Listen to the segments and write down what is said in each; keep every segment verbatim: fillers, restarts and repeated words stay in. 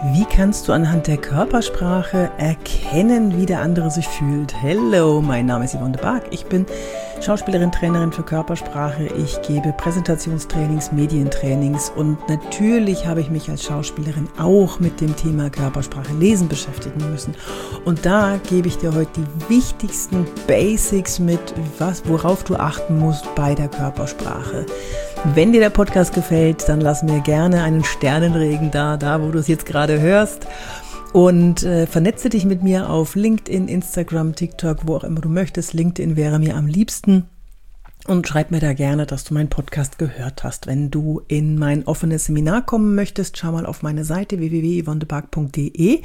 Wie kannst du anhand der Körpersprache erkennen, wie der andere sich fühlt? Hello, mein Name ist Yvonne de Barg. Ich bin Schauspielerin, Trainerin für Körpersprache. Ich gebe Präsentationstrainings, Medientrainings und natürlich habe ich mich als Schauspielerin auch mit dem Thema Körpersprache lesen beschäftigen müssen. Und da gebe ich dir heute die wichtigsten Basics mit, was, worauf du achten musst bei der Körpersprache. Wenn dir der Podcast gefällt, dann lass mir gerne einen Sternenregen da, da wo du es jetzt gerade hörst. Und äh, vernetze dich mit mir auf LinkedIn, Instagram, TikTok, wo auch immer du möchtest. LinkedIn wäre mir am liebsten. Und schreib mir da gerne, dass du meinen Podcast gehört hast. Wenn du in mein offenes Seminar kommen möchtest, schau mal auf meine Seite w w w punkt yvonne de barg punkt d e.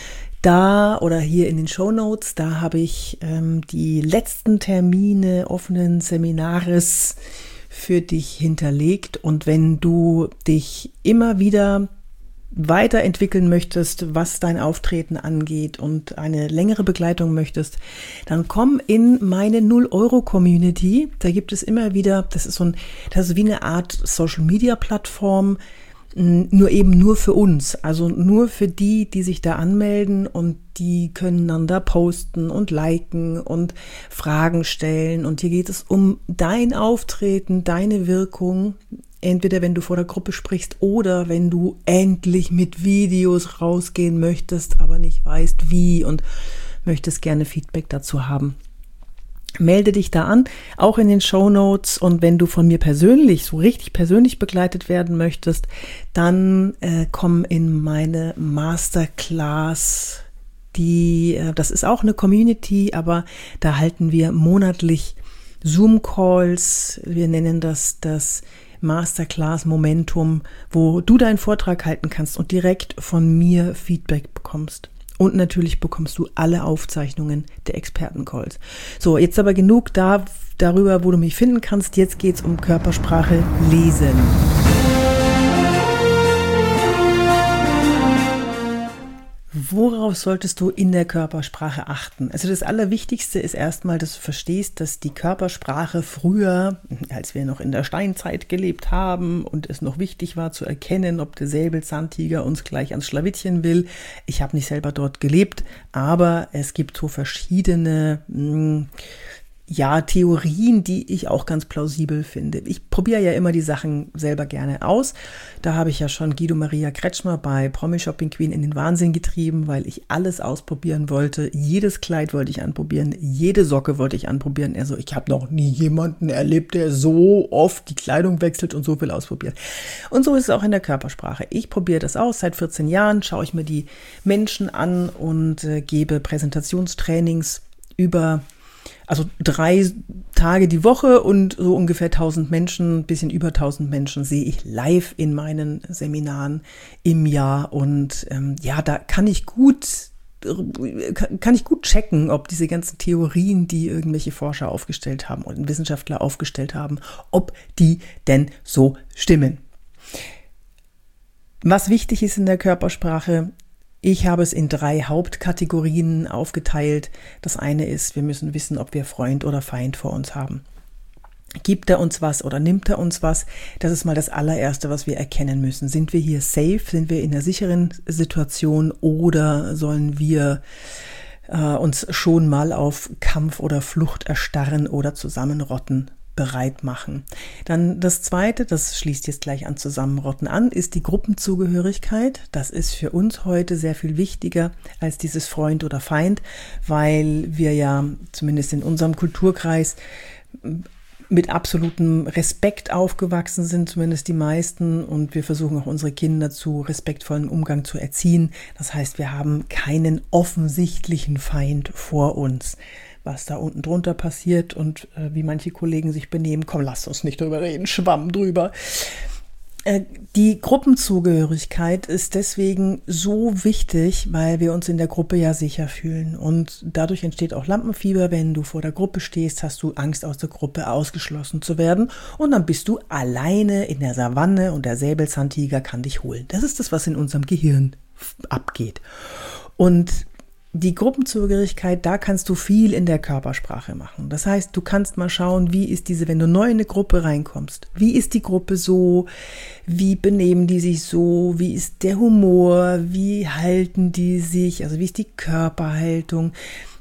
Da oder hier in den Shownotes, da habe ich ähm, die letzten Termine offenen Seminares für dich hinterlegt. Und wenn du dich immer wieder weiterentwickeln möchtest, was dein Auftreten angeht und eine längere Begleitung möchtest, dann komm in meine null Euro Community. Da gibt es immer wieder, das ist so ein, das ist wie eine Art Social-Media-Plattform, nur eben nur für uns, also nur für die, die sich da anmelden, und die können dann da posten und liken und Fragen stellen, und hier geht es um dein Auftreten, deine Wirkung, entweder wenn du vor der Gruppe sprichst oder wenn du endlich mit Videos rausgehen möchtest, aber nicht weißt wie und möchtest gerne Feedback dazu haben. Melde dich da an, auch in den Shownotes, und wenn du von mir persönlich, so richtig persönlich begleitet werden möchtest, dann äh, komm in meine Masterclass, die, äh, das ist auch eine Community, aber da halten wir monatlich Zoom-Calls, wir nennen das das Masterclass Momentum, wo du deinen Vortrag halten kannst und direkt von mir Feedback bekommst. Und natürlich bekommst du alle Aufzeichnungen der Expertencalls. So, jetzt aber genug da, darüber, wo du mich finden kannst. Jetzt geht's um Körpersprache lesen. Worauf solltest du in der Körpersprache achten? Also das Allerwichtigste ist erstmal, dass du verstehst, dass die Körpersprache früher, als wir noch in der Steinzeit gelebt haben und es noch wichtig war zu erkennen, ob der Säbelzahntiger uns gleich ans Schlawittchen will. Ich habe nicht selber dort gelebt, aber es gibt so verschiedene mh, ja, Theorien, die ich auch ganz plausibel finde. Ich probiere ja immer die Sachen selber gerne aus. Da habe ich ja schon Guido Maria Kretschmer bei Promi Shopping Queen in den Wahnsinn getrieben, weil ich alles ausprobieren wollte. Jedes Kleid wollte ich anprobieren, jede Socke wollte ich anprobieren. Also ich habe noch nie jemanden erlebt, der so oft die Kleidung wechselt und so viel ausprobiert. Und so ist es auch in der Körpersprache. Ich probiere das aus. Seit vierzehn Jahren schaue ich mir die Menschen an und äh, gebe Präsentationstrainings über Also drei Tage die Woche, und so ungefähr tausend Menschen, ein bisschen über tausend Menschen sehe ich live in meinen Seminaren im Jahr. Und ähm, ja, da kann ich gut, kann ich gut checken, ob diese ganzen Theorien, die irgendwelche Forscher aufgestellt haben und Wissenschaftler aufgestellt haben, ob die denn so stimmen. Was wichtig ist in der Körpersprache: Ich habe es in drei Hauptkategorien aufgeteilt. Das eine ist, wir müssen wissen, ob wir Freund oder Feind vor uns haben. Gibt er uns was oder nimmt er uns was? Das ist mal das allererste, was wir erkennen müssen. Sind wir hier safe? Sind wir in einer sicheren Situation, oder sollen wir äh, uns schon mal auf Kampf oder Flucht erstarren oder zusammenrotten bereit machen? Dann das zweite, das schließt jetzt gleich an Zusammenrotten an, ist die Gruppenzugehörigkeit. Das ist für uns heute sehr viel wichtiger als dieses Freund oder Feind, weil wir ja zumindest in unserem Kulturkreis mit absolutem Respekt aufgewachsen sind, zumindest die meisten, und wir versuchen auch unsere Kinder zu respektvollem Umgang zu erziehen. Das heißt, wir haben keinen offensichtlichen Feind vor uns. Was da unten drunter passiert und äh, wie manche Kollegen sich benehmen, komm, lass uns nicht drüber reden, Schwamm drüber. Äh, die Gruppenzugehörigkeit ist deswegen so wichtig, weil wir uns in der Gruppe ja sicher fühlen, und dadurch entsteht auch Lampenfieber. Wenn du vor der Gruppe stehst, hast du Angst, aus der Gruppe ausgeschlossen zu werden, und dann bist du alleine in der Savanne und der Säbelzahntiger kann dich holen. Das ist das, was in unserem Gehirn abgeht. Und die Gruppenzugehörigkeit, da kannst du viel in der Körpersprache machen. Das heißt, du kannst mal schauen, wie ist diese, wenn du neu in eine Gruppe reinkommst, wie ist die Gruppe so, wie benehmen die sich so, wie ist der Humor, wie halten die sich, also wie ist die Körperhaltung,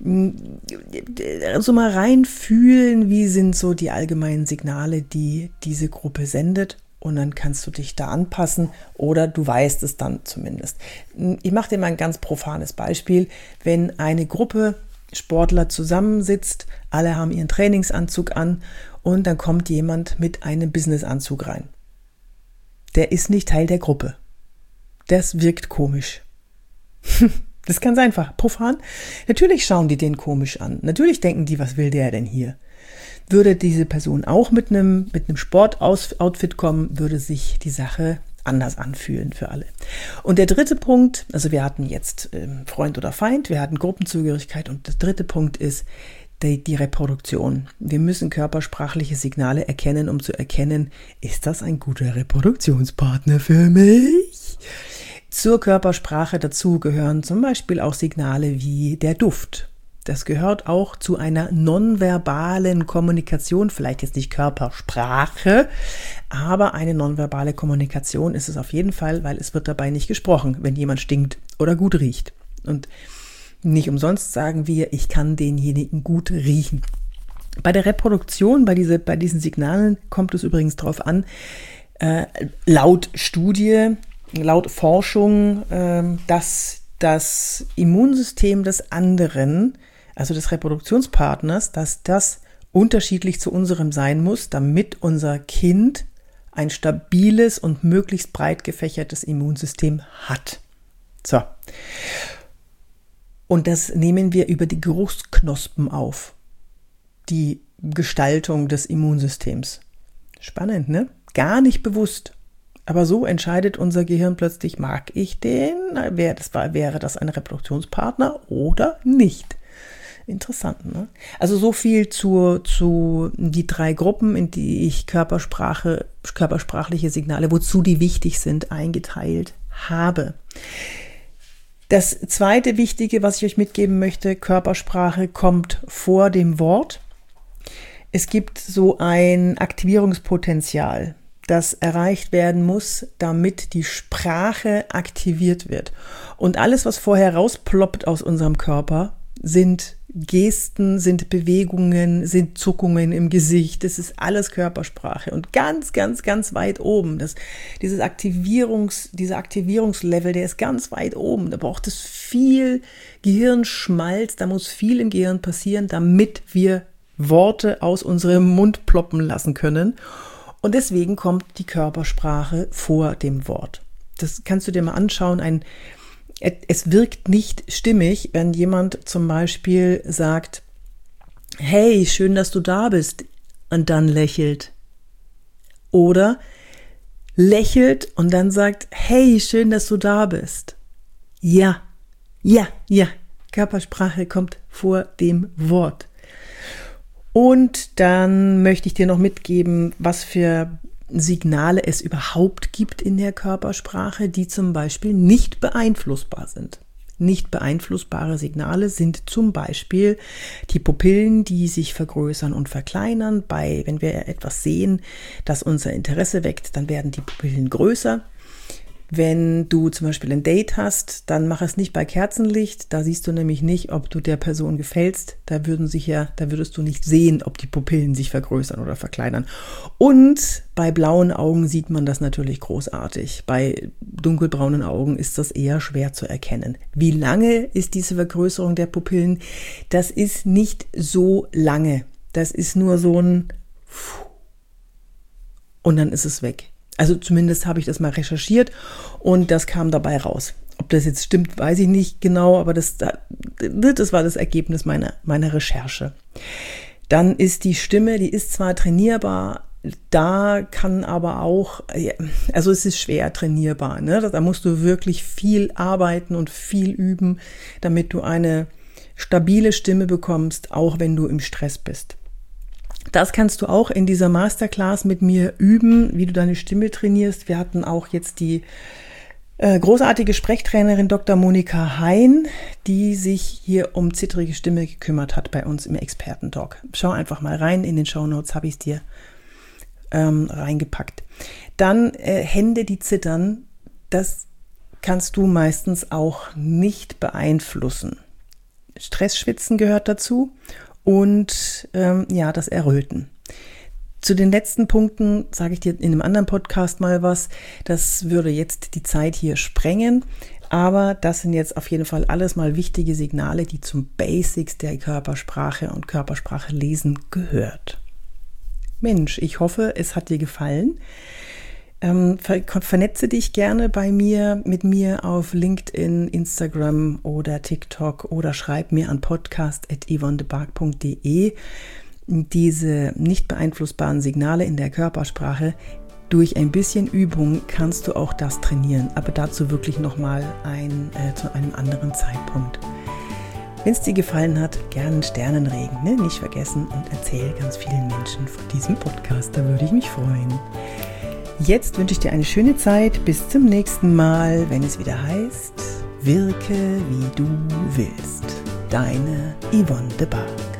so mal reinfühlen, wie sind so die allgemeinen Signale, die diese Gruppe sendet. Und dann kannst du dich da anpassen oder du weißt es dann zumindest. Ich mache dir mal ein ganz profanes Beispiel. Wenn eine Gruppe Sportler zusammensitzt, alle haben ihren Trainingsanzug an und dann kommt jemand mit einem Businessanzug rein. Der ist nicht Teil der Gruppe. Das wirkt komisch. Das ist ganz einfach, profan. Natürlich schauen die den komisch an. Natürlich denken die, was will der denn hier? Würde diese Person auch mit einem, mit einem Sportoutfit kommen, würde sich die Sache anders anfühlen für alle. Und der dritte Punkt, also wir hatten jetzt ähm, Freund oder Feind, wir hatten Gruppenzugehörigkeit und der dritte Punkt ist die, die Reproduktion. Wir müssen körpersprachliche Signale erkennen, um zu erkennen, ist das ein guter Reproduktionspartner für mich? Zur Körpersprache dazu gehören zum Beispiel auch Signale wie der Duft. Das gehört auch zu einer nonverbalen Kommunikation, vielleicht jetzt nicht Körpersprache, aber eine nonverbale Kommunikation ist es auf jeden Fall, weil es wird dabei nicht gesprochen, wenn jemand stinkt oder gut riecht. Und nicht umsonst sagen wir, ich kann denjenigen gut riechen. Bei der Reproduktion, bei, diese, bei diesen Signalen kommt es übrigens darauf an, äh, laut Studie, laut Forschung, äh, dass das Immunsystem des anderen, also des Reproduktionspartners, dass das unterschiedlich zu unserem sein muss, damit unser Kind ein stabiles und möglichst breit gefächertes Immunsystem hat. So. Und das nehmen wir über die Geruchsknospen auf. Die Gestaltung des Immunsystems. Spannend, ne? Gar nicht bewusst. Aber so entscheidet unser Gehirn plötzlich, mag ich den? Wäre das, wäre das ein Reproduktionspartner oder nicht? Interessant, ne? Also so viel zu, zu die drei Gruppen, in die ich Körpersprache, körpersprachliche Signale, wozu die wichtig sind, eingeteilt habe. Das zweite Wichtige, was ich euch mitgeben möchte, Körpersprache kommt vor dem Wort. Es gibt so ein Aktivierungspotenzial, das erreicht werden muss, damit die Sprache aktiviert wird. Und alles, was vorher rausploppt aus unserem Körper, sind Gesten, sind Bewegungen, sind Zuckungen im Gesicht. Das ist alles Körpersprache. Und ganz, ganz, ganz weit oben, das, dieses Aktivierungs, dieser Aktivierungslevel, der ist ganz weit oben. Da braucht es viel Gehirnschmalz, da muss viel im Gehirn passieren, damit wir Worte aus unserem Mund ploppen lassen können. Und deswegen kommt die Körpersprache vor dem Wort. Das kannst du dir mal anschauen. Ein, es wirkt nicht stimmig, wenn jemand zum Beispiel sagt, hey, schön, dass du da bist, und dann lächelt. Oder lächelt und dann sagt, hey, schön, dass du da bist. Ja, ja, ja. Körpersprache kommt vor dem Wort. Und dann möchte ich dir noch mitgeben, was für Signale es überhaupt gibt in der Körpersprache, die zum Beispiel nicht beeinflussbar sind. Nicht beeinflussbare Signale sind zum Beispiel die Pupillen, die sich vergrößern und verkleinern. Bei, wenn wir etwas sehen, das unser Interesse weckt, dann werden die Pupillen größer. Wenn du zum Beispiel ein Date hast, dann mach es nicht bei Kerzenlicht. Da siehst du nämlich nicht, ob du der Person gefällst. Da würden sich ja, da würdest du nicht sehen, ob die Pupillen sich vergrößern oder verkleinern. Und bei blauen Augen sieht man das natürlich großartig. Bei dunkelbraunen Augen ist das eher schwer zu erkennen. Wie lange ist diese Vergrößerung der Pupillen? Das ist nicht so lange. Das ist nur so ein und dann ist es weg. Also zumindest habe ich das mal recherchiert und das kam dabei raus. Ob das jetzt stimmt, weiß ich nicht genau, aber das, das war das Ergebnis meiner, meiner Recherche. Dann ist die Stimme, die ist zwar trainierbar, da kann aber auch, also es ist schwer trainierbar, ne? Da musst du wirklich viel arbeiten und viel üben, damit du eine stabile Stimme bekommst, auch wenn du im Stress bist. Das kannst du auch in dieser Masterclass mit mir üben, wie du deine Stimme trainierst. Wir hatten auch jetzt die Äh, großartige Sprechtrainerin Doktor Monika Hein, die sich hier um zittrige Stimme gekümmert hat bei uns im Experten-Talk. Schau einfach mal rein, in den Shownotes habe ich es dir ähm, reingepackt. Dann äh, Hände, die zittern, das kannst du meistens auch nicht beeinflussen. Stressschwitzen gehört dazu und ähm, ja, das Erröten. Zu den letzten Punkten sage ich dir in einem anderen Podcast mal was. Das würde jetzt die Zeit hier sprengen. Aber das sind jetzt auf jeden Fall alles mal wichtige Signale, die zum Basics der Körpersprache und Körpersprache lesen gehört. Mensch, ich hoffe, es hat dir gefallen. Ähm, ver- vernetze dich gerne bei mir, mit mir auf LinkedIn, Instagram oder TikTok oder schreib mir an podcast at yvonnedebarg punkt de. Diese nicht beeinflussbaren Signale in der Körpersprache, durch ein bisschen Übung kannst du auch das trainieren, aber dazu wirklich nochmal ein, äh, zu einem anderen Zeitpunkt. Wenn es dir gefallen hat, gerne einen Sternenregen, ne? Nicht vergessen und erzähl ganz vielen Menschen von diesem Podcast, da würde ich mich freuen. Jetzt wünsche ich dir eine schöne Zeit, bis zum nächsten Mal, wenn es wieder heißt, wirke wie du willst. Deine Yvonne de Barg.